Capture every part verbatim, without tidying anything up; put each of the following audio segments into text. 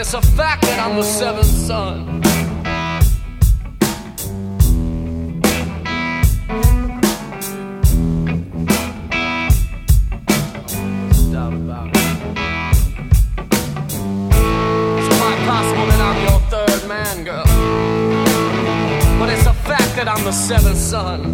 it's a fact that I'm the seventh son. Doubt about it. It's quite possible that I'm your third man, girl, but it's a fact that I'm the seventh son.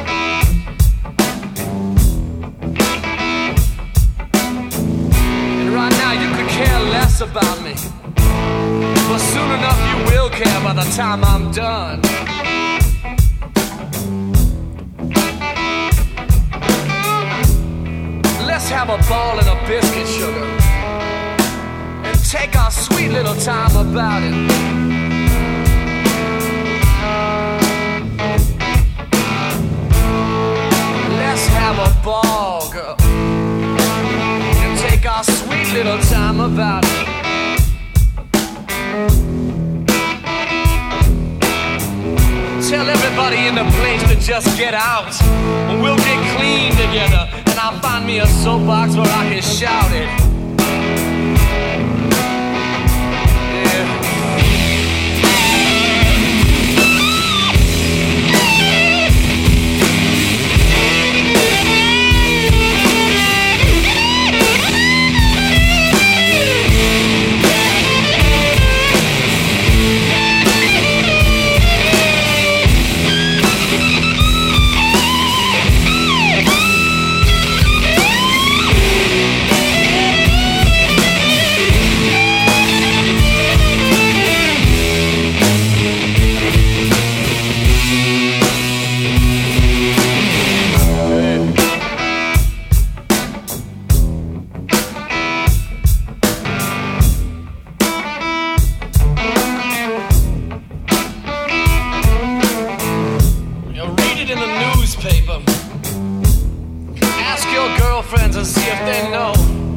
And right now you could care less about me, but soon enough you will care by the time I'm done. Let's have a ball and a biscuit, sugar, and take our sweet little time about it. Let's have a ball, girl, and take our sweet little time about it. Tell everybody in the place to just get out, and we'll get clean together, and I'll find me a soapbox where I can shout it. Ask your girlfriends and see if they know.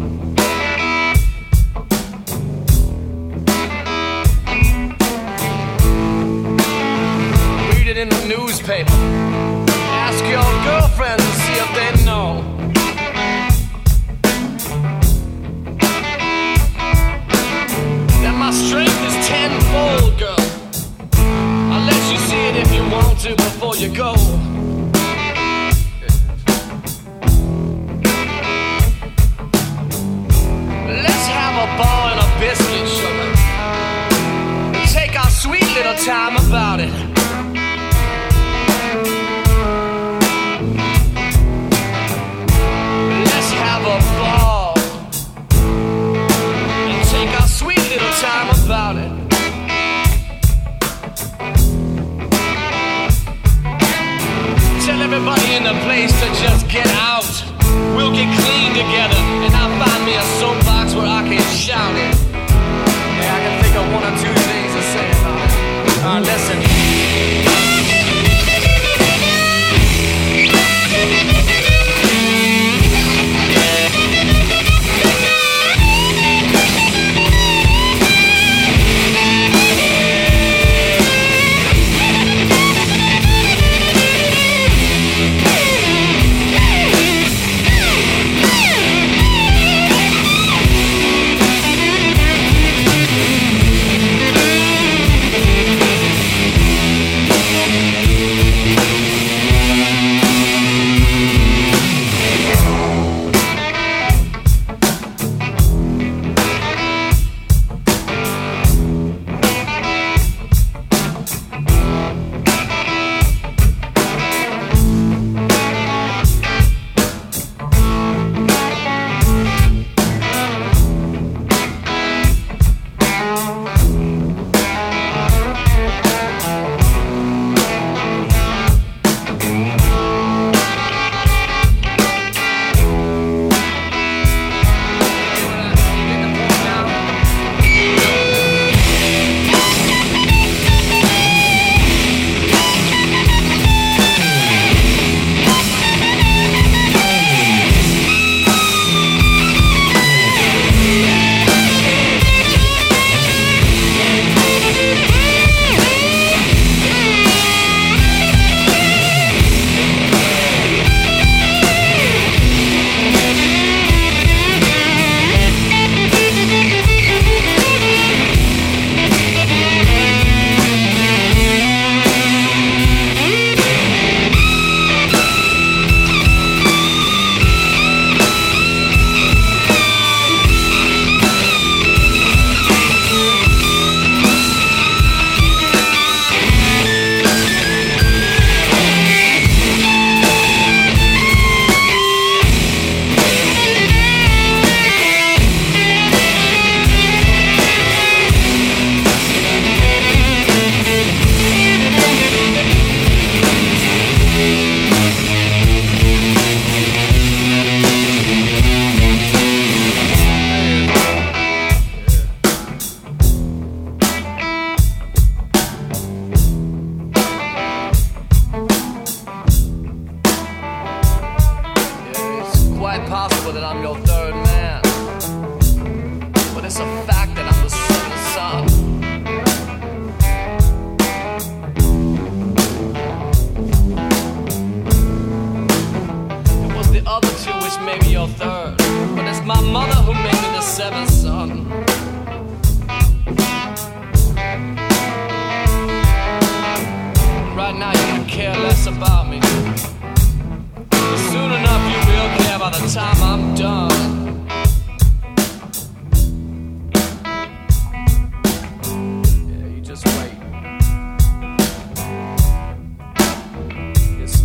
Read it in the newspaper. Ask your girlfriends and see if they know. That my strength is tenfold, girl. I'll let you see it if you want to before you go. A ball and a biscuit, sugar, and take our sweet little time about it.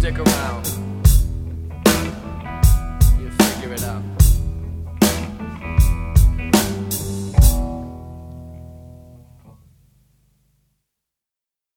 stick around.